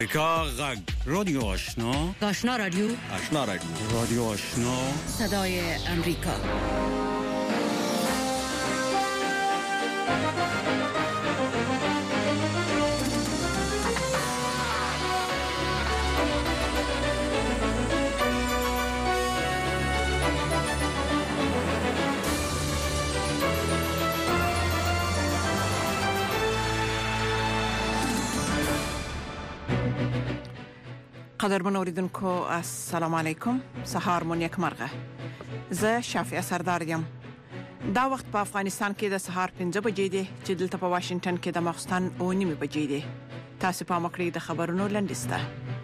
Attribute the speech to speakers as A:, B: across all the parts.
A: غږ رادیو آشنا
B: رادیو
A: رادیو آشنا
B: صدای امریکا. قدرمن اوریدونکو السلام علیکم. سهار مو نیک مرغه. زه شافعه سردار یم. دا وخت په افغانستان کې د سهار 5 بجې دی چې دلته په واشنگټن کې د ماخستن 9 بجې دی. تاسو په مکړی د خبرونو لنډسته.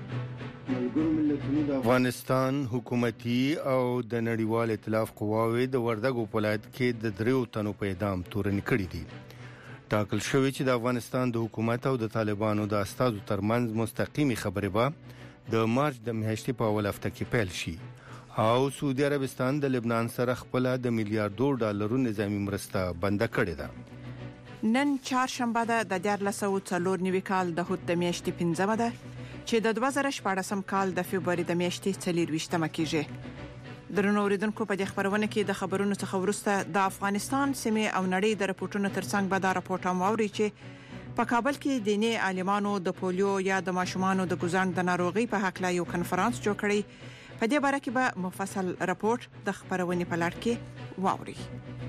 C: افغانستان حکومتي او د نړیوال ائتلاف قواوې د وردګو ولایت کې د 3 تنو په اعدام تورن کړي دي. ټاکل شوی چې د افغانستان د حکومت او د طالبانو د استازو ترمنځ مستقیمي خبرې به د مارچ د میاشتې په اول هفته کې پیل شي او سعودي عربستان د لبنان سره خپل د میلیارډو ډالرو نظامی مرسته بند کړې ده.
D: نن چهارشنبه ده د 1494 کال د هوت د میاشتې 15 ده چې د 2014 کال د فبراير د میاشتې 24مه کېږي. درنو اوریدونکو په دې خبرونه کې د خبرونو څخه ورسته د افغانستان سیمه او نړۍ د راپورټونو ترڅنګ به دا راپورټ هم واوري چې په کابل کې دیني عالمانو د پولیو یا د ماشومانو د ګزنګ د ناروغي په حق لا یو کنفرانس جوړ کړی. په دې باره کې به مفصل راپورټ د خبرونې په لړ کې واوري.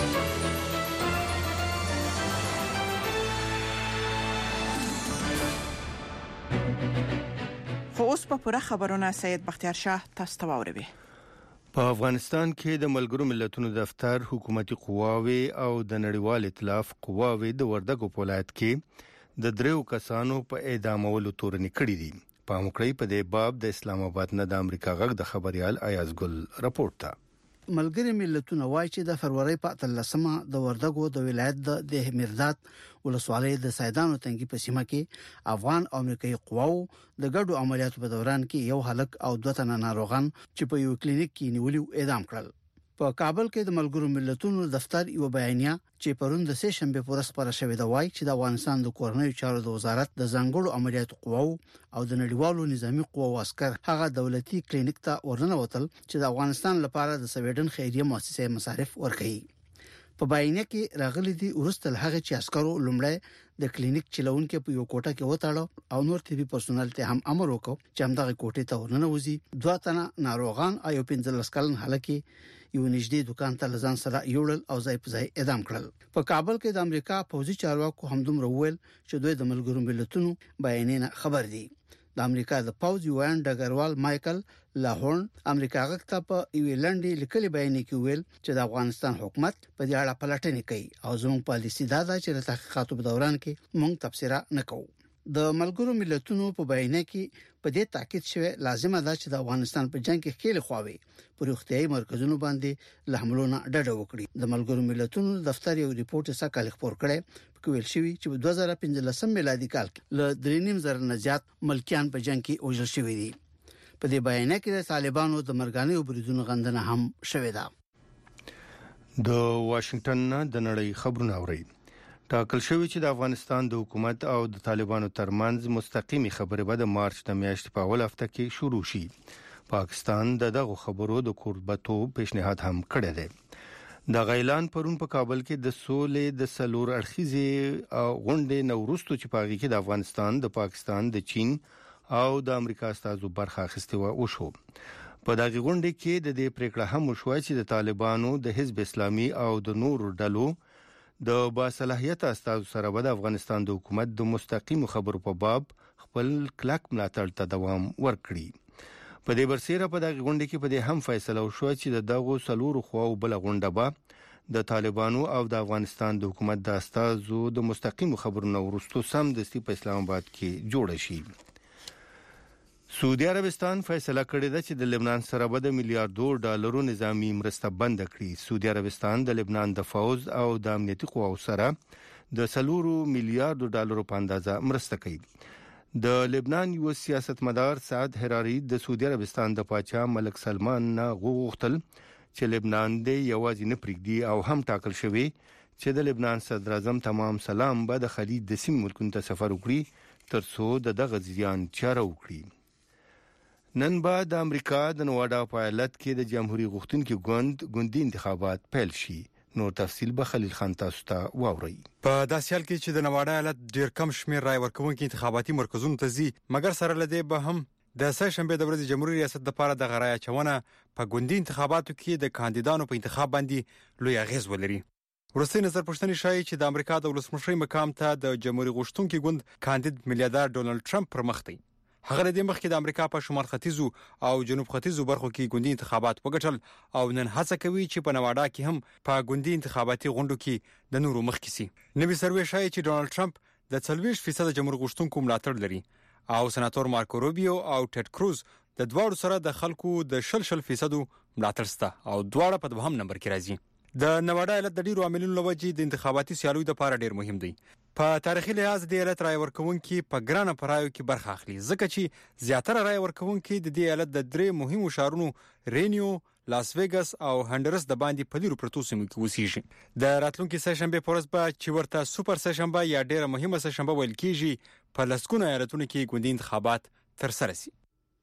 D: خو اوس په پوره خبرونه سید بختیار شاه تاسو ته واوروي.
C: په افغانستان کې د ملګرو ملتونو دفتر حکومتي قواوې او د نړیوال ائتلاف قواوې د وردګو ولایت کې د 3 کسانو په اعدامولو تورن کړي دي. په مکړی په دې باب د اسلام آباد نه د امریکا غږ د خبريال ایاز ګل راپورټ تا.
E: ملګری ملتونه وایي چې د فروری په 13مه د وردګو د ولایت د همیردات ولسوالۍ د سیدانو تنګي په سیمه کې افغان او امریکایي قواو د ګډو عملیاتو په دوران کې یو هلک او 2 تنه ناروغان چې په یو کلینیک کې نیولي اعدام کړل. په کابل کې د ملګرو ملتونو دفتر یو بیانیه چې پرون د سه شنبه پورې خبره شوې ده وایي چې د افغانستان د کورنیو چارو د وزارت د ځانګړو عملیاتو قواو او د نړیوالو نظامی قواو عسكر هغه دولتي کلینیک ته ورننوتل چې د افغانستان لپاره د سویډن خیریه مؤسسه مصارف ورکړي. په بیانیه کې راغلي دي ورستل هغه چې عسکرو لومړی د کلینیک چلونکو په یو کوټه کې وټاړو او نور طبي پرسونل ته هم امر وکړ چې همدغه کوټه ته ورننوځي. 2 تنه ناروغان او 15 کلن هلک یو نږدې دکان ته لزان سره یوړل او ځای په ځای اعدام کړل. په کابل کې د امریکا پوځي چارواکو همدوم وویل چې دوی د ملګرو ملتونو بیانیه خبر دي. د امریکا د پوځ یوان ډګروال مایکل لاهورن امریکا غږ ته په ایویلندې لیکلي بیان کې ویل چې د افغانستان حکومت په دې اړه پلټنې کوي او زموږ پالیسي دا ده چې د تحقیقاتو په دوران کې موږ تبصره نه کوو. د ملګرو ملتونو په بیان کې په دې تاکید شوی لازمه ده چې د افغانستان په جنگ کې خېل خواوي پر اختیاري مرکزونو باندې له حملونو ډډه وکړي. د ملګرو ملتونو دفتر یو ریپورت یې کال خبر کړی په ویل شوی چې 2015 میلادي کال کې له 3.5 نه زیات ملکیان په جنگ کې وژل شوی دي. په دې بیان کې د طالبانو د مرګانه بریدونو غندنه هم شوې ده.
C: د واشنگټن نه د نړۍ خبرونه اوري. ټاکل شوی چې د افغانستان د حکومت او د طالبانو ترمنځ مستقیمي خبرې به د مارچ د میاشتې په اول هفته کې شروع شي. پاکستان دغه خبرو د قربتو پیشنهاد هم کړی دی. د غیلان پرون په کابل کې د سولې د سلور اړخیزې غونډې نوروستو چې پاغي کې د افغانستان د پاکستان د چین او د امریکا استازو برخه اخیستې وشو. په دغه غونډه کې د دې پریکړه هم وشو چې د طالبانو د حزب اسلامي او د نور ډلو د باصلاحیت استازو سره به د افغانستان د حکومت د مستقیم خبرو په باب خپل کلک ملاتړ ته دوام ورکړي. په دې برسېره په دغه غونډه کې په دې هم فیصله وشو چې د دغه سلور خواو بل غونډه به د طالبانو او د افغانستان د حکومت د استازو د مستقیم خبرونو ورستو سم دستي په اسلام آباد کې جوړ شي. سعودي عربستان فیصله کړې ده چې د لبنان سره به د میلیارډو ډالرو نظامی مرسته بند کړي. سعودي عربستان د لبنان د فوز او د امنیتي قواو سره د 4 میلیارډ ډالرو په اندازه مرسته کوي. د لبنان یو سیاستمدار سعد حراري د سعودي عربستان د پاچا ملک سلمان نه غوښتل چې لبنان د یوازې نه پرېږدي او هم ټاکل شوی چې د لبنان صدر اعظم تمام سلام به د خلیج د سیمې ملکونو ته سفر وکړي ترڅو دغه زیان چاره وکړي. نن بعد د امریکا د نواډا په ایالت کې د جمهوریت غوښتونکو ګوندي انتخابات پیل شي. نور تفصیل به خلیل خان تاسو ته واوري.
F: په داسې حال کې چې د نواډا ایالت ډیر کم شمیر رای ورکوونکي انتخاباتي مرکزونو ته ځي، مګر سره لدی به هم د سه شنبه د ورځې جمهوریت ریاست لپاره د غرایا چونه په ګوندي انتخاباتو کې د کاندیدانو په انتخاب باندې لوی اغیز ولري. ورسته نظر پښتني شایي چې د امریکا د ولسمشر مقام ته د جمهوریت غوښتونکو ګوند کاندید میلیارډر ډونالد ټرمپ پر مخ دی. هغه د مخکې د امریکا په شمال ختیځو او جنوب ختیځو برخو کې ګوندي انتخابات وګټل او نن هڅه کوي چې په نواډا کې هم په ګوندي انتخاباتي غونډو کې د نورو مخ کې سي. نوې سروې شایي چې ډونالد ټرمپ د 40% جمهوریت غوښتونکو ملاتړ لري او سناتور مارکو روبیو او ټیډ کروز د دوړو سره د خلکو د 40% ملاتړ سته او دواړه په دوهم نمبر کې راځي. د نواډا ایالت د ډیرو عاملونو لوجې د انتخاباتي سیالیو لپاره ډیر مهم دی. په تاریخي لحاظ د ایالت رای ورکوونکي په ګرانه پرایو کې برخه اخلي، ځکه چې زیاتره رای ورکوونکي د دې ایالت د درې مهمو ښارونو رینیو، لاس ویګاس او هندرس د باندې په لیرو پرتو سیمو کې اوسېږي. د راتلونکي سه شنبه په ورځ به چې ورته سوپر سه شنبه یا ډیره مهمه سه شنبه ویل کېږي، په لسګونو ایالتونو کې ګوندي انتخابات ترسره شي.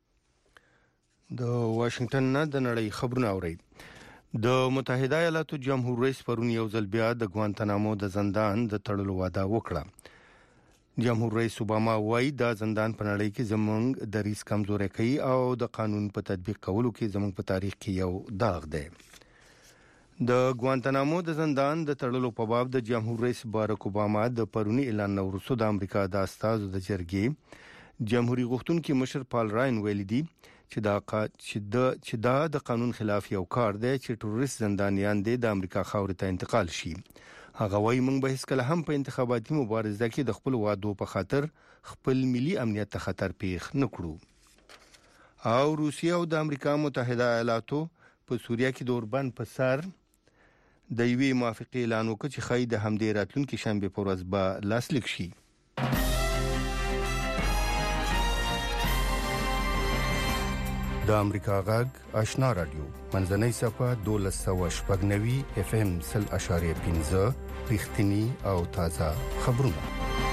C: د واشنگټن نه د نړۍ خبرونه اوري. د متحده ایالاتو جمهور رئیس پرون یو ځل بیا د ګوانتانامو د زندان د تړلو وعده وکړه. جمهور رئیس اوباما وايي دا زندان په نړۍ کې زموږ د ریس کمزوري کوي او د قانون په تطبیق کولو کې زموږ په تاریخ کې یو داغ دی. د ګوانتانامو د زندان د تړلو په باب د جمهور رئیس باراک اوباما د پرونی اعلان وروسته د امریکا د استازو د جرګې جمهوریت غوښتونکي مشر پال راین ویلي دي چې دا د قانون خلاف یو کار دی چې ټوریست زندانیان د امریکا خاورې ته انتقال شي. هغه وايي موږ به هیڅ کله هم په انتخاباتي مبارزه کې د خپل وعدو په خاطر خپل ملي امنیت ته خطر پیښ نه کړو. او روسیه او د امریکا متحده ایالاتو په سوریه کې د اوربان په سر د یوې موافقې اعلان وکړ چې خای د همدې راتلونکي شنبه په ورځ به لاسلیک شي. د امریکا غږ آشنا رادیو منځنۍ صفه 1290 اف ام 0.15 رښتینی او تازه خبرونه.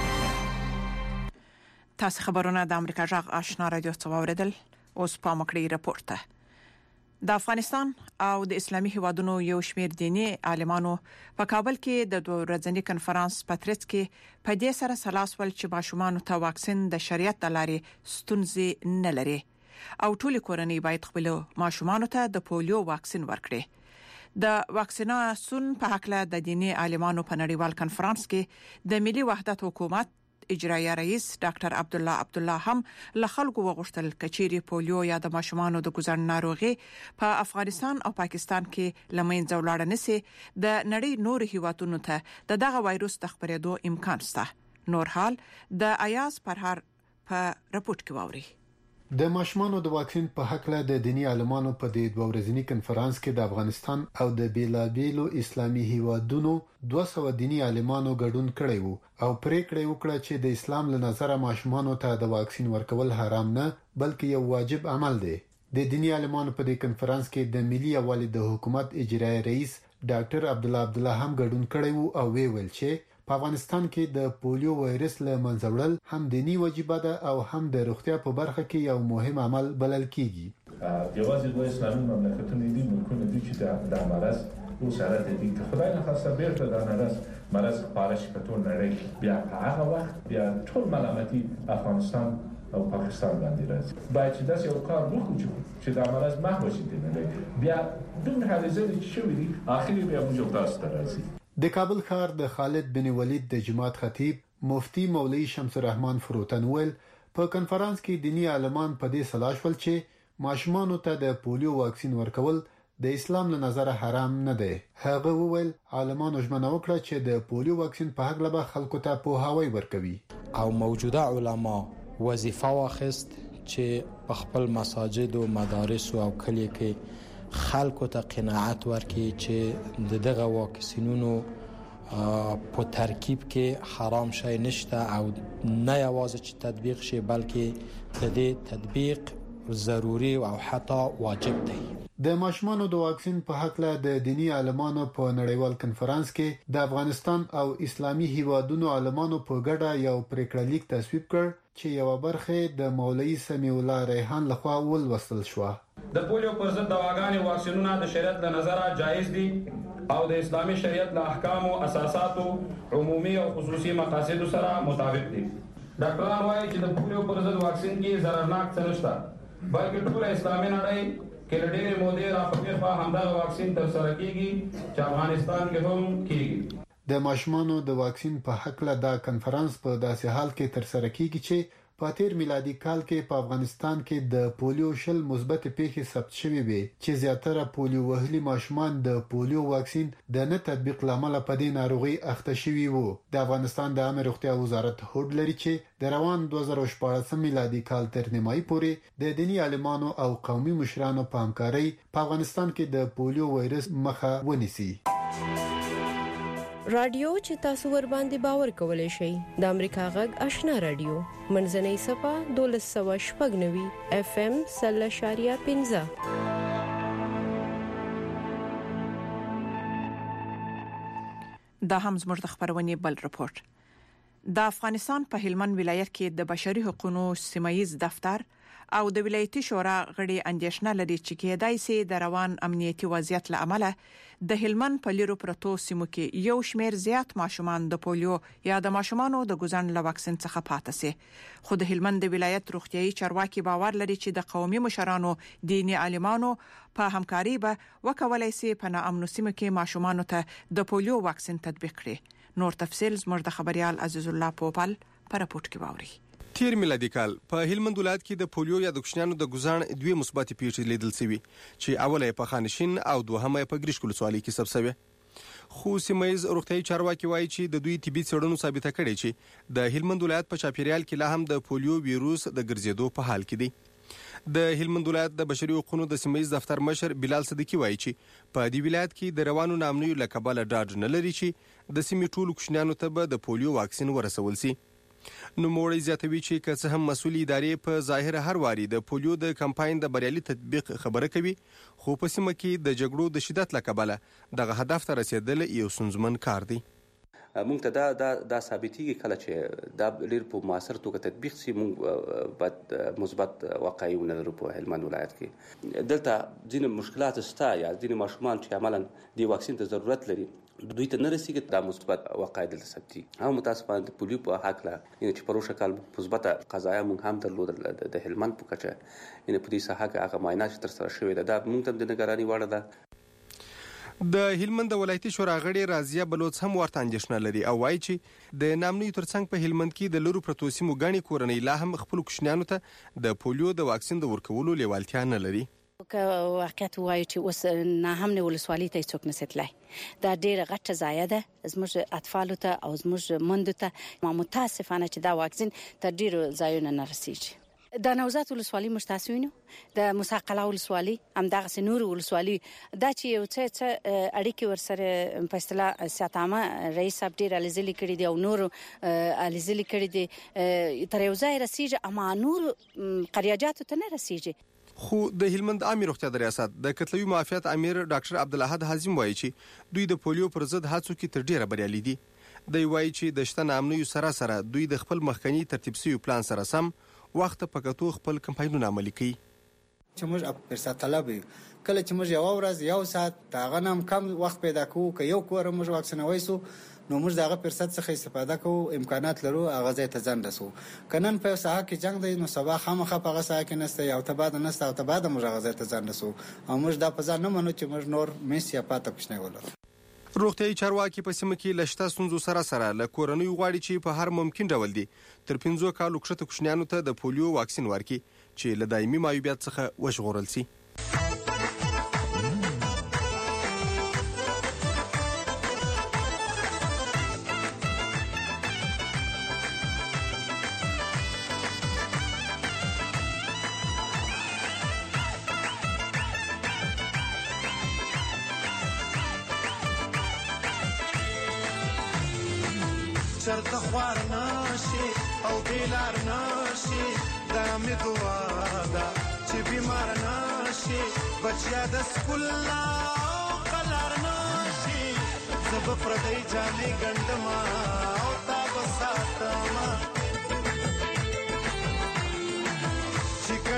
B: تاسو خبرونه د امریکا غږ آشنا رادیو څخه واوریدل. اوس په مکړی راپورټ ته د افغانستان او د اسلامي هیوادونو یو شمېر دیني عالمانو په کابل کې د دوه ورځني کنفرانس پاتریس کې په دې سره سلاسول چې ماشومان ته واکسین د شریعت د لارې ستونزې نه لري او ټول کورنۍ باید خپل ماشومان ته د پولیو واکسین ورکړي. د واکسیناسون په حق له د دیني عالمانو په نړیوال کنفرانس کې د ملي وحدت حکومت اجرایي رئیس ډاکټر عبدالله هم له خلکو وغوښتل کچيري پولیو یا د ماشومان د ګزن ناروغي په افغانستان او پاکستان کې لمنځه ولاړ نشي د نړۍ نور هیوادونو ته دغه وایروس د خپرېدو امکان شته. نور حال د ایاز پرهر په راپورټ کې واوري.
G: د ماشومانو د واکسین په حق له د دینی عالمانو په دې دوه ورځني کنفرانس کې د افغانستان او د بیلابیلو اسلامي هیوادونو 200 دینی عالمانو ګډون کړی وو او پریکړه وکړه چې د اسلام له نظره ماشومانو ته د واکسین ورکول حرام نه بلکې یو واجب عمل دی. د دینی عالمانو په دې کنفرانس کې د ملي یووالي د حکومت اجرایي رئیس ډاکټر عبدالله هم ګډون کړی وو او ویل چې په افغانستان کې د پولیو وایرس له منځه وړل هم دینی واجبه ده او هم د روغتیا په برخه کې یو مهم عمل بلل کیږي.
H: یوازې د اسلامي مملکتونو دي ملکونه دي چې د مرض او سره د دې خدای نه خاصه بیرته د مرض خارج په ټول نړۍ بیا په هغه وخت بیا ټول ملامتي افغانستان او پاکستان باندې راځي. باید چې داسې یو کار وکړو چې د مرض محو شي د نړۍ بیا دومره حالزه چې شوې دي اخري بیا موږ تاسو ته راځي.
G: د کابل ښار د خالد بن ولید د جماعت خطیب مفتی مولوی شمس الرحمن فروتن ویل په کنفرانس کې دینی عالمان په دې سلا شول چې ماشومان ته د پولیو واکسین ورکول د اسلام له نظره حرام نه دی. هغه وویل عالمان ژمنه وکړه چې د پولیو واکسین په حق لبا خلکو ته پوهاوی ورکوي
I: او موجوده علما وظیفه واخست چې په خپل مساجد او مدارس او کلی کې خلکو ته قناعت ورکړي چې دغه واکسینونو په ترکیب کې حرام شای نشته او نه یوازې چې تطبیق شي بلکې د دې تطبیق ضروری او حتی واجب دی.
G: د ماشومانو د واکسین په حق له د دینی عالمانو په نړیوال کنفرانس کې د افغانستان او اسلامي هیوادونو عالمانو په ګډه یو پریکړه لیک تصویب کړ چې یو برخه د مولوی سمیع الله ریحان لخوا ولوستل شو.
J: د پولیو پر ضد دواګانې واکسینونه د شریعت له نظره جایز دي او د اسلامي شریعت له احکام او اساساتو عمومي او خصوصي مقاصد سره مطابق دي. ډاکټران وايي چې د پولیو پر ضد واکسین کې ضررناک څه نشته، بلکې ټول اسلامي نړۍ کې ډېرې مودې راپورې همدغه واکسین ترسره کیږي چې افغانستان کې هم کیږي.
G: د ماشومانو د واکسین په حق له دا کنفرانس په داسې حال کې ترسره کیږي چې په تیر میلادي کال کې په افغانستان کې د پولیو شل مثبت پیښې ثبت شوې وي چې زیاتره پولیو وهلي ماشومان د پولیو واکسین د نه تطبیق لامل په دې ناروغي اخته شوي وو. د افغانستان د عامه روغتیا وزارت هوډ لري چې د روان 2014 میلادي کال تر نیمایي پورې د دینی عالمانو او قومي مشرانو په همکارۍ په افغانستان کې د پولیو وایرس مخه ونیسي.
K: رادیو چې تاسو ور باندې باور کولای شئ د امریکا غږ آشنا رادیو منځنۍ صفه 1290 اف ام 0.5
B: دا هم زموږ د خبرونې بل رپورت. د افغانستان په هلمند ولایت کې د بشري حقوقو سیمایي دفتر او د ولایتي شورا غړي اندیشنه لري چې کېدای سي د روان امنیتي وضعیت له امله د هلمند په لیرو پروتو سیمو کې یو شمیر زیات ماشومان د پولیو یا د ماشومانو د ګوزن له واکسین څخه پاتې سي. خو د هلمند د ولایت روغتيایي چارواکي باور لري چې د قومي مشرانو دیني عالمانو په همکاري به وکولای سي په ناامنو سیمو کې ماشومانو ته د پولیو واکسین تطبیق کړي. نور تفصیل زموږ د خبريال عزیز الله پوپل پر راپورټ کې واوري.
L: تیر میلادي کال په هلمند ولایت کې د پولیو یا د کوچنیانو د ګوزان دوه مثبت پیښې لیدل شوې چې اوله په خانشین او دوهمه په ګریش کولسوالۍ کې ثبت شوه. خو سیمایز روغتيایي چارواکي وایي چې د دوی طبي څېړنو ثابته کړې چې د هلمند ولایت په چاپیریال کې لا هم د پولیو ویروس د ګرځېدو په حال کې دی. د هلمند ولایت د بشري حقوقو د سیمایز دفتر مشر بلال صدیقي وایي چې په دې ولایت کې د روانو نامنوي لکباله ډاډ نه لري چې د سیمې ټولو کوچنیانو ته به د پولیو واکسین ورسول شي. نو موړی زیاتوي چې که څه هم مسؤل ادارې په ظاهر هر واري د پولیو د کمپاین د بریالي تطبیق خبره کوي، خو په سیمه کې د جګړو د شدت لکباله دغه هدف ته رسیدل یو سنځمن کار دی.
M: مونږ ته دا ثابتېږي کله چې دا ډېر په موثر توګه تطبیق شي مونږ بعد مثبت واقعیونه لرو په هلمند ولایت کې. دلته ځینې مشکلات شته یا ځینې ماشومان چې عملاً د واکسین ته ضرورت لري دوی ته نه رسیږي دا مثبت واقعي دلته ثبتي. هم متاسفانه د پولیو په حق لا چې پروسه کال مثبت قضایا مونږ هم درلودل د هلمند په کچه ان په دې ساحه کې هغه معاینات تر سره شوې ده. دا مونږ ته د نگراني وړ ده.
L: د هلمند ولایتي شورا غړي رازیه بلوچ هم ورته اندیشنه لري او وایي چې د نامنوي ترڅنګ په هلمند کې د لورو پروتو سیمو غني کورنۍ لا هم خپل کوچنیانو ته د پولیو د واکسین د ورکولو لیوالتیا نه لري.
N: که واقعیت وایي چې اوس نه هم نه ولسوالۍ ته څوک نسیتلای دا ډېره غټه ضایع ده زموږ اطفالو ته او زموږ مندو ته. ما متاسفانه چې دا واکسین تر ډېرو ځایونو نه رسیږي. د نوزاد ولسوالۍ مشتاسوینو د مساقله ولسوالۍ همدغه نور ولسوالۍ دا چې یو څه اړیکې ورسره په اصطلاح ساتامه رئیس صاحب ډېر الیزلي کړي دي او نور الیزلي کړي دي تر یو ځای رسیږي اما نور قریاجاتو ته نه رسیږي.
L: خو د هلمند عامه روغتیا د ریاست د کتلوي معافیت امیر ډاکټر عبدالاحد حازم وایي چې دوی د پولیو پر ضد هڅو کې تر ډیره بریالي دي. دوی وایي چې د شته نامنوي سره دوی د خپل مخکنی ترتیب شوی پلان سره سم وخت په کتو خپل کمپاینونه عملي کوي.
O: چې موږ فرصت طلب یو کله چې موږ یو ورځ یو ساعت داغه نام کم وخت پیدا کوو که یو کور موږ واکسینوي سو نو موږ دغه فرصت څخه استفاده کوو امکانات لرو هغه ځای ته ځان رسو. کنن په ساحه کې جنگ دی نو سبا خامخه په هغه ساحه کې نسته یو تباد نسته او تباد موږ هغه ځای ته ځان رسو او موږ دا په ځان نه منو چې موږ نور میس یا پاته پښنه ولرو.
L: روغتيایي چارواکي په سیمه کې لشته سنځو سره له کورنۍ غواړي چې په هر ممکن ډول دي تر 15 کالو کښته کوچنیانو ته د پولیو واکسین ورکړي چې له دایمي معیوبیت څخه وژغورل شي.
P: چرته خوار نشي او بیلار نشي دا می دعا ده چې بیمار نشي بچیا د سکول لا قلار نشي زب پردی جالي ګندما او تا بساتما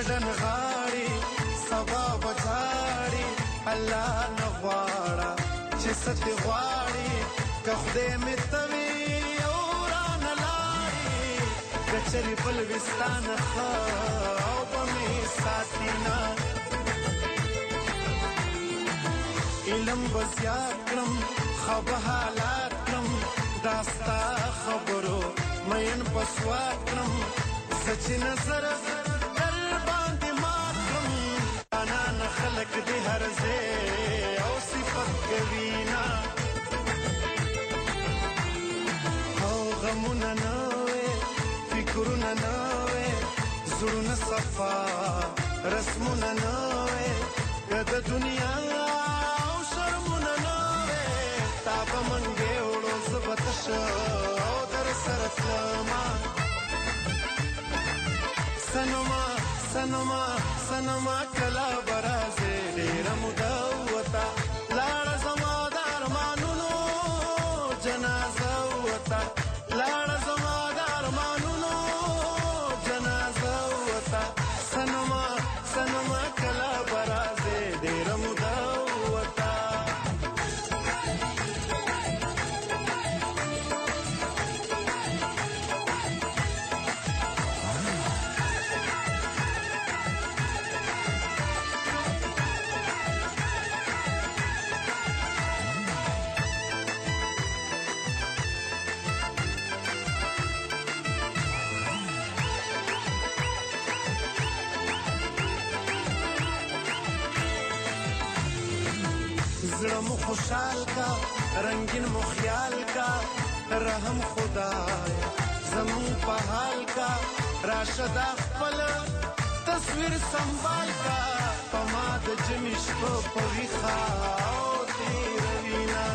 P: دډن غاړي سبا بچاړي الله نغواړه چې ست غواړي که خدای مې توي اوران لاري کچري بل وستان خو په مې ساتینا علم بزیات کړم خبر حالات کړم داستا خبرو مېن پسوات کړم سچ نظر در باندې ماتم انا نه خلق دې هرزه او صفت کوینا او غمونه نه فکرونه نه زړونه صفا رسمونه نه کده دنیا او شرمونه نه تا په منګه وړو زبط شو او در سره سلام سنما کلا برازه ډیر مدوتا لاړ زما د ارمانونو جنازه وتا لاړ زما د ارمانونو جنازه وتا سنما کلا برازه ډیر مدوتا زړه مو خوشحال کا رنگین مو خیال کا رحم خدای زمون په حال کا راشد خپل تصویر سنبال کا پما د جمیش په پویخا او تیروینا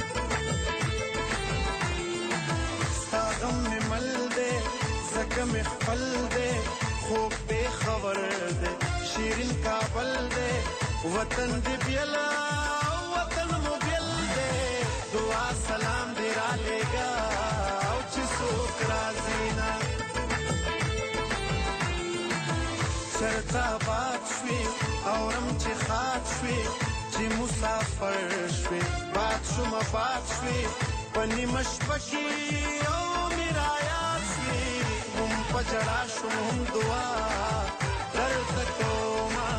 P: ستاغم می مل دے زکم خپل دے خوب بے خبر دے شیرین کابل دے وطن دی بیلا وطن مو بیل دے دعا سلام دی را لگا او چی سوک رازینا چرتا بات شوی اورم چی خات شوی چی مسافر شوی بات شما بات شوی پنی مشپکی او میرایات شوی هم پجڑا شم هم دعا درتکو ما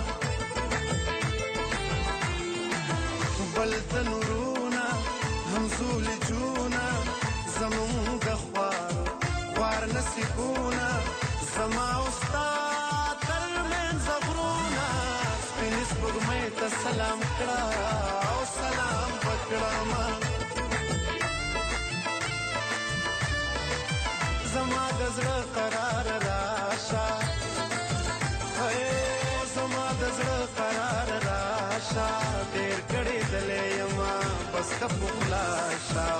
P: بلت نورونا همزول جونا زمون خوار نسیکونا زما استاد ترمن زغرونا سپینس بگمی تا سلام کرا او سلام بکرا ما زما دزر قرار راشا زما دزر قرار راشا دیر کڑی دلے یما بس کپو خلاشا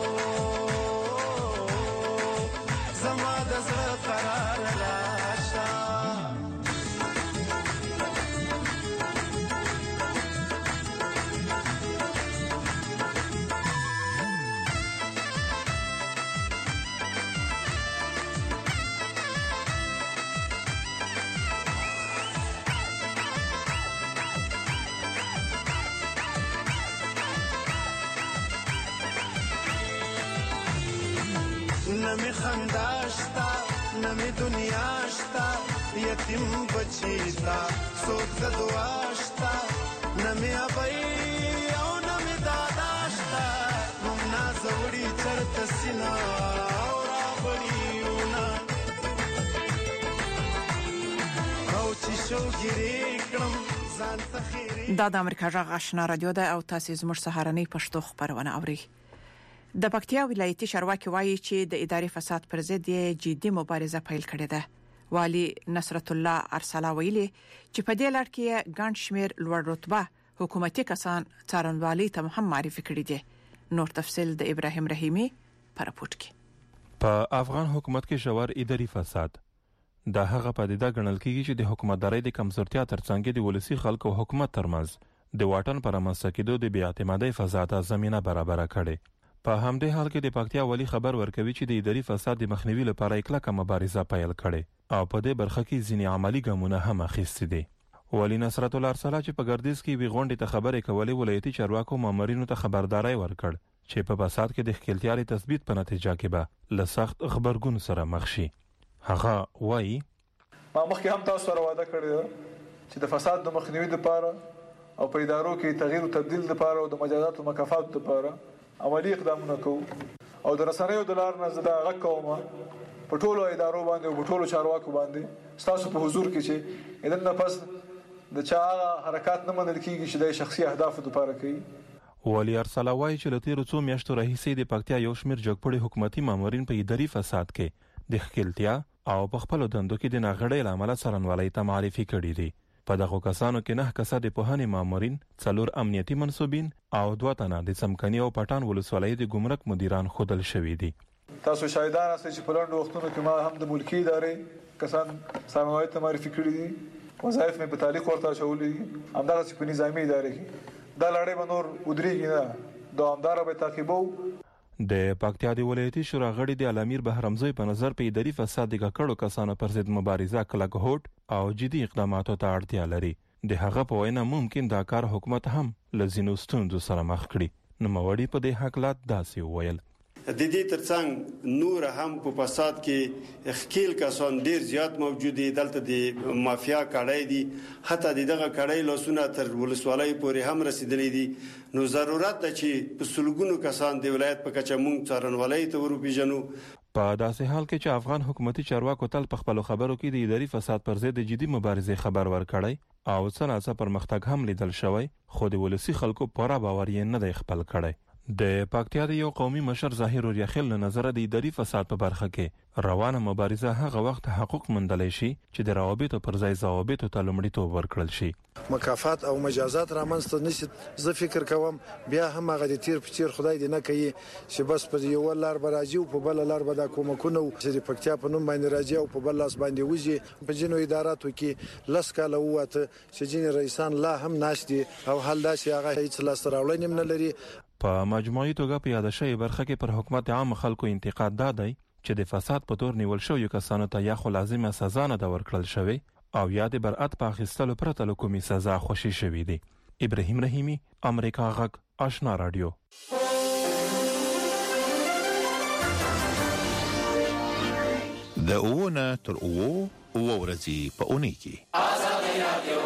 P: زما دزر قرار راشا نمی خنداشتا نمی دنیاشتا یتیم بچیتا سوک دا دواشتا نمی ابئی او نمی داداشتا ممنا زوڑی چرت سینا او رابڑیونا او چی شو گیری کړم ځان تخیری
B: دا د امریکا غږ آشنا رادیو ده او تاسو زموږ سهارنۍ پښتو خبرونه اورئ. د پکتیا ولایتي چارواکي وایي چې د اداري فساد پر ضد جدي مبارزه پیل کړې ده. والی نصرت الله ارسلا ویلي چې په دې لړ کې ګڼ شمېر لوړ رتبه حکومتي کسان څارنوالي ته هم معرفي کړي دي. نور تفصيل د ابراهيم رحیمي پر راپورټ کې.
Q: په افغان حکومت کې ژور اداري فساد د هغه پدیده ګڼل کېږي چې د حکومتدارۍ د کمزورتیا ترڅنګ د ولسی خلکو حکومت ترمنځ د واټن پر رامنځته کېدو د بې اعتمادۍ فضا ته زمينه برابر کړي. په همدې حال کې د پکتیا والی خبر ورکوي چې د اداري فساد د مخنیوي لپاره کلکه مبارزه پیل کړې او په دې برخه کې ځینې عملی ګامونه هم اخیستي دي. ولی نصرت الله ارسلا چې په ګردیز کې وی غونډې ته خبرې کولې ولایتي چارواکو مامورینو ته خبرداري ورکړ چې په فساد کې د ښکېلتیا تثبیت په نتیجه کې به له سخت خبرګون سره مخ شي. هغه وایي
R: ما مخکې هم تاسو سره وعده کړې چې د فساد د مخنیوي لپاره او په ادارو کې تغییر او تبديل لپاره او د مجازات او مکافات لپاره عملی اقدامونه کوو او د رسنیو د لارې نه زده غږ کوم په ټولو ادارو باندې او په ټولو چارواکو باندې تاسو په حضور کې چې اذن نه پس د چا حرکت نه منل کیږي چې د شخصي اهدافو لپاره کوي.
Q: ولی ارسلا وایي چې له تیرو څو میاشتو راهیسې د پکتیا یو شمېر جګپړي حکومتي مامورین په اداري فساد کې د ښکېلتیا او په خپلو دندو کې د ناغړۍ له امله څارنوالۍ ته معرفي کړي دي. په دغو کسانو کې 9 کسه د پوهنې مامورین، 4 امنیتي منصوبین او 2 تنه د څمکني او پټان ولسوالۍ د ګمرک مدیران خودل شوي دي.
R: تاسو شاهدان اوسئ چې په لاندې وختونو کې ما هم د ملکی ادارې کسان څارنوالۍ ته معرفي کړي دي. وظایف مې په تعلیق ورته شولې همدغه چې په نظامی ادارې کې دا لړۍ به نور ودرېږي نه دوامداره به تعقیبو.
Q: د پکتیا د ولایتي شورا غړي د علامیر بهرمزوی په نظر په اداري فساد د ککړو کسانو پر ضد مبارزه کلک هوډ او جدي اقداماتو ته اړتیا لري. د هغه په وینا ممکن دا کار حکومت هم له ځینو ستونزو سره مخ کړي. نوموړي په دې حالات داسې وویل
S: د دې ترڅنګ نور هم په فساد کې خکیل کسان ډیر زیات موجود دي. دلته د مافیا کړای دي حتی دغه کړای لاسونه تر ولسوالۍ پورې هم رسیدلې دي. نو ضرورت ده چې په سلګونو کسان د ولایت په کچه مونږ څارنوالۍ ته ورپېژنو.
Q: په داسې حال کې چې افغان حکومتي چارواکو تل په خپل خبرو کې د اداري فساد پر ضد جدي مبارزې خبر ورکړی او څنګه پرمختګ هم لیدل شوی خو د ولسی خلکو پوره باور یې نه دی خپل کړی. د پکتیا د یو قومي مشر ظاهر اوريخیل له نظر د اداري فساد په برخه کې روانه مبارزه هغه وخت حقوق مندلای شي چې د روابطو پر ځای ضوابطو ته لومړیتوب ورکړل شي.
T: مکافات او مجازات رامنځته نشي. زه فکر کوم بیا هم هغه د تیر په تیر خدای دې نه کوي چې بس په یو لار برازي او په بل لار به د کومکونو چې د پکتیا په نوم باندې راځي او په بل لاس باندې وځي. په جنو اداراتو کې لس کاله وته چې جن رئیسان لا هم ناشتي او حل داسې هغه هیڅ لاس راوړنې نه لري.
Q: په مجموعي توګه په یاد شوی برخه کې پر حکومت عام خلکو انتقاد دادای چې د فساد په تور نیول شوی کسانو ته یا خو لازمه سزا نه د ورکړل شوی او یا د برأت په اخیستلو پرته له کومې سزا خوشي شوی دی. ابراهیم رحیمی، امریکا غږ، آشنا رادیو.
U: د اوونه تر اوو ورځې په اونۍ کې آزادي رادیو.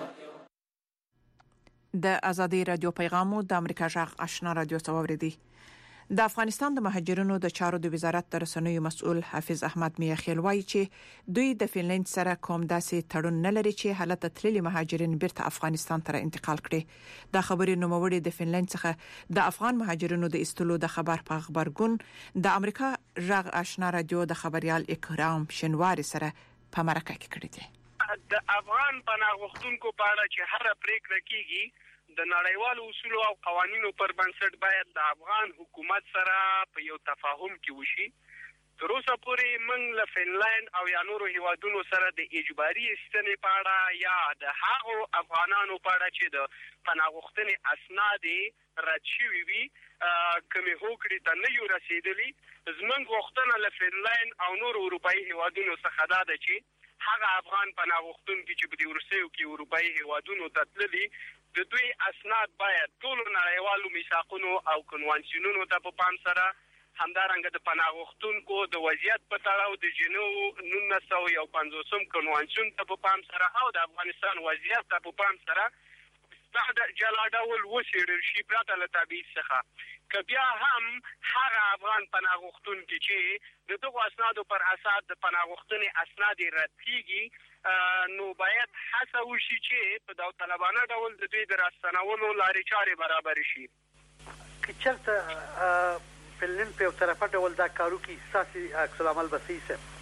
B: د ازادي رادیو پیغامو د امریکا جغ آشنا رادیو څووريدي. د افغانستان د مهاجرینو د چارو د وزارت د رسنیو مسؤل حافظ احمد میاخیل وایي چې دوی د فنلند سره کوم داسې تړون نه لري چې حالت تللي مهاجرین بیرته افغانستان ته انتقال کړي. د خبرې نوموړي د فنلند څخه د افغان مهاجرینو د استلو د خبر په خبرګون د امریکا جغ آشنا رادیو د خبريال اکرام شنواری سره په مرکه کې کړی دی.
V: د افغان پناه غوښتونکو په اړه چې هر پریکړه کیږي د نړیوالو اصول او قوانینو پر بنسټ باید د افغان حکومت سره په یو تفاهم کې وشي. تر اوسه پورې موږ له فنلند او یا نورو هیوادونو سره د اجباري استنې په اړه یا د هغو افغانانو په اړه چې د پناه غوښتنې اسناد رد شوي وي کومې هوکړې ته نه یو رسیدلي. زموږ غوښتنه له فنلند او نورو اروپایي هیوادونو څخه دا ده چې هغه افغان پناه غوښتونکي چې په دې وروستیو کې اروپایي هیوادونو ته تللي د دوی اسناد باید ټولو نړیوالو میثاقونو او کنوانسیونونو ته په پام سره همدارنګه د پناه غوښتونکو د وضعیت په تړاو د جنو 1951 کنوانسیون ته په پام سره او د افغانستان وضعیت ته په پام سره دا جلا ډول وڅېړل شي پرته له تبعیض څخه. که بیا هم هغه افغان پناه غوښتونکي چې د دغو اسنادو پر اساس د پناه غوښتنې اسناد رد کیږي نو باید هڅه وشي چې په داوطلبانه ډول د دوی د راستنولو لارې چارې برابر شي.
W: که چېرته فنلند په یو طرفه ډول دا کارو کې ستاسې عکس العمل به څه وي؟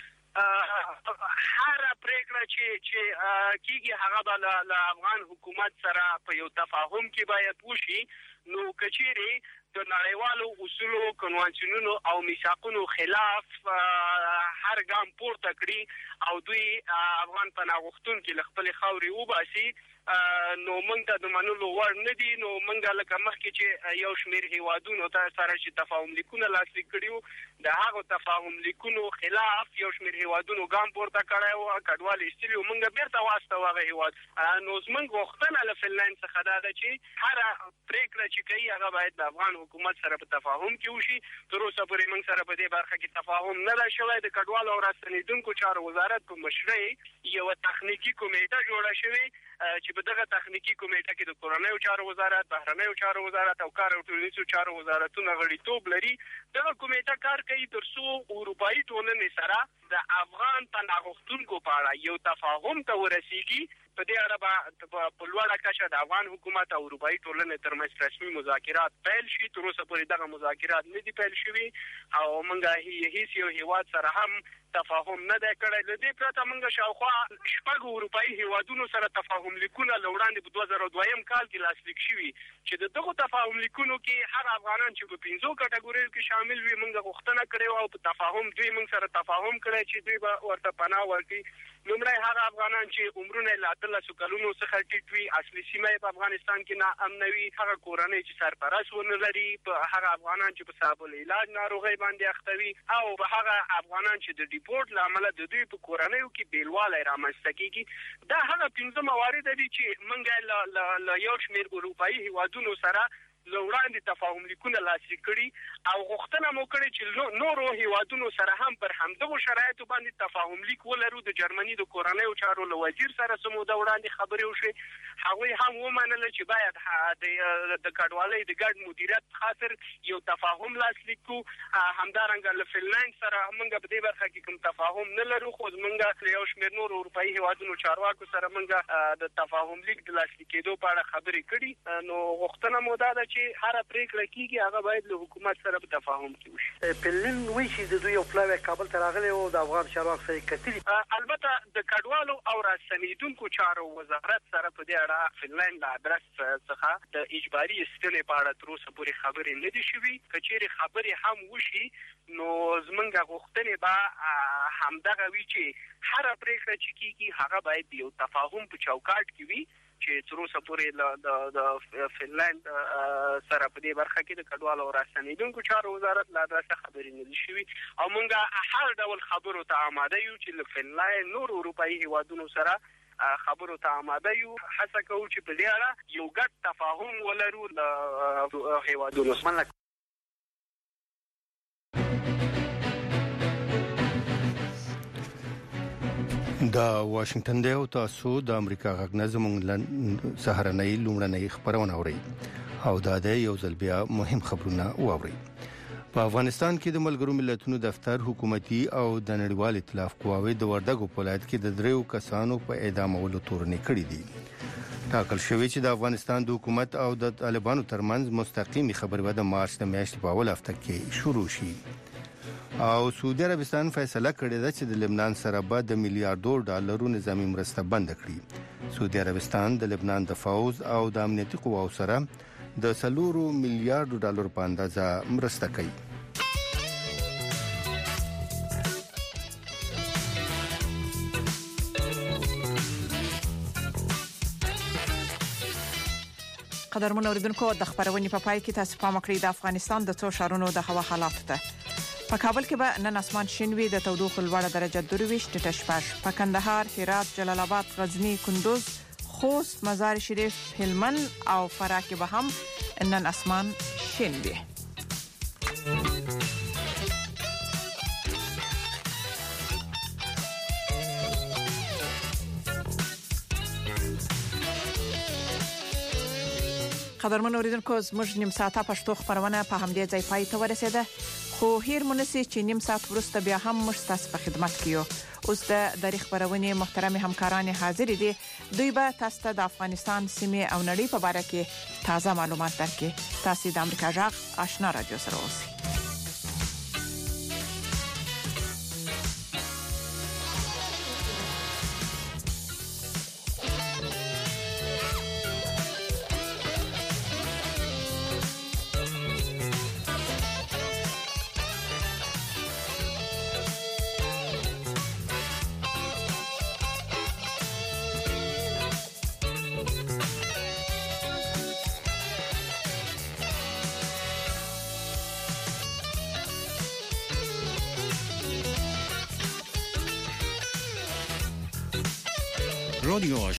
V: هر پریکړه چې کیږي هغه به له افغان حکومت سره په یو تفاهم کې باید وشي نو کچيري د نړیوالو اصولو کنوانسیونونو او میثاقونو خلاف هر ګام پورته کړي او دوی افغان پناه غوښتونکي له خپل خاورې وباسي نو موږ ته د منلو وړ نه دي. نو موږ لکه مخکې چې یو شمېر هیوادونو ته سره چې تفاهم لیکونه لاسلیک کړي د هغو تفاهم لیکونو خلاف یو شمېر هیوادونو ګام پورته کړی و، کډوال ایستلي و، موږ بیرته واستوو هغه هیواد. نو زموږ غوښتنه له فنلنډ څخه دا ده چې هره پرېکړه چې کوي هغه باید د افغان حکومت سره په تفاهم کې وشي. تر اوسه پورې موږ سره په دې برخه کې تفاهم نه ده شوی. د کډوالو او راستنېدونکو چارو وزارت په مشرۍ یوه تخنیکي کمیټه جوړه شوې چې په دغه تخنیکي کمیټه کې د کورنیو چارو وزارت، بهرنیو چارو وزارت او کار او ټولنیزو چارو وزارتونه غړیتوب لري. دغه کمیټه کار کوي تر څو اروپایي ټولنې سره د افغان پناه غوښتونکو په اړه یو تفاهم ته ورسیږي. په دې اړه به په لوړه کچه د افغان حکومت او اروپایي ټولنې ترمنځ رسمي مذاکرات پیل شي. تر اوسه پورې دغه مذاکرات نه دي پیل شوي او موږ هیڅ یو هیواد سره هم تفاهم نه دی کړی. له دې پرته موږ شاوخوا 6 اروپایي هیوادونو سره تفاهم لیکونه له وړاندې په 2002 کال کې لاسلیک شوي چې د دغو تفاهم لیکونو کې هغه افغانان چې په 5 کټګوریو کې شامل وي موږ غوښتنه کړې او په تفاهم دوی موږ سره تفاهم کړی چې دوی به ورته پناه ورکړي. لومړی هغه افغانان چې عمرونه له 13 کلونو څخه ټیټ وي، اصلي سیمه په افغانستان کې ناامن وي، هغه کورنۍ چې سرپرست ونه لري، هغه افغانان چې په صحب العلاج ناروغۍ باندې اخته وي او هغه افغانان چې د ډیپورت له امله د دوی په کورنیو کې بیلوالی رامنځته کېږي. دا هغه 5 موارد دي چې موږ له یو شمېر اروپایي هیوادونو سره له وړاندې تفاهم لیکونه لاسلیک کړي او غوښتنه مو کړې چې نورو هیوادونو سره هم پر همدغو شرایطو باندې تفاهم لیک ولرو. د جرمني د کورنیو چارو له وزیر سره څه موده وړاندې خبرې وشوې. هغوی هم ومنله چې باید د کډوالۍ د ګډ مدیریت خاطر یو تفاهم لاسلیک کړو. همدارنګه له فنلنډ سره موږ په دې برخه کې کوم تفاهم نه لرو، خو موږ یو شمېر نورو اروپایي هیوادونو چارواکو سره موږ د تفاهم لیک د لاسلیک کېدو په اړه خبرې کړي. نو غوښتنه مو دا ده چې هر پریکړه کیږي هغه باید له حکومت سره په تفاهم کې وشي.
W: فنلنډ وایي چې د دوی یو پلاوی کابل ته راغلی او د افغان چارواکو سره کتلي.
V: البته د کډوالو او راستنېدونکو چارو وزارت سره په دې اړه فنلنډ له ادرس څخه د اجباري ایستلې په اړه تر اوسه پورې خبرې نه دي شوي. که چیرې خبرې هم وشي نو زمونږ غوښتنې به همدغه وي چې هر پریکړه چې کیږي هغه باید یو تفاهم په چوکاټ کې وي چې تر اوسه پورې د فنلنډ سره په دې برخه کې د کډوالو او راستنېدونکو چارو وزارت له ادرسه خبرې نه دي شوي او موږ هر ډول خبرو ته آماده یو چې له فنلنډ نور اروپایي هیوادونو سره خبرو ته آماده یو. هڅه کوو چې په دې اړه یو ګډ تفاهم ولرو له هیوادونو سره.
C: دا واشنگټن دی او تاسو د امریکا غږ نه زموږ سهارنۍ لومړنۍ خبرونه اورئ او دا د یو ځل بیا مهم خبرونه واورئ. په افغانستان کې د ملګرو ملتونو دفتر حکومتي او د نړیوال ائتلاف قواوې د وردګو ولایت کې د 3 کسانو په اعدامولو تورنې کړې دي. ټاکل شوی چې د افغانستان د حکومت او د طالبانو ترمنځ مستقیمي خبرې به د مارچ د میاشتې په اول هفته کې شروع شي. او سعودي عربستان فیصله کړې ده چې د لبنان سره به د $1,000,000,000 ډالرو نظامی مرسته بند کړي. سعودي عربستان د لبنان د فوز او د امنیتي قواو سره د $4,000,000,000 په اندازه مرسته کوي.
B: قدرمن اوریدونکو د خبرونې په پای کې تاسو پام کړئ د افغانستان د څو شهرونو د هوا حالات ته. په کابل کې به نن اسمان شین وي، د تودوخې لوړه درجه 22 ټیټه شپږ. په کندهار، هرات، جلال آباد، غزنی، کندوز، خوست، مزار شریف، هلمند او فراه کې به هم نن اسمان شین وي. قدرمن اوریدونکو زموږ نیم ساعته پښتو خبرونه په همدې ځای پای ته ورسیده، خو هیر مونږ چې نیم ساعت وروسته بیا هم موږ تاسو په خدمت کې یو. اوس د تاریخ خبرونه محترم همکاران حاضر دي، دوی به تاسو ته د افغانستان سیمه او نړۍ په اړه کې تازه معلومات درکړي. تاسو د امریکا غږ آشنا رادیو سره اوسئ.
A: رادیو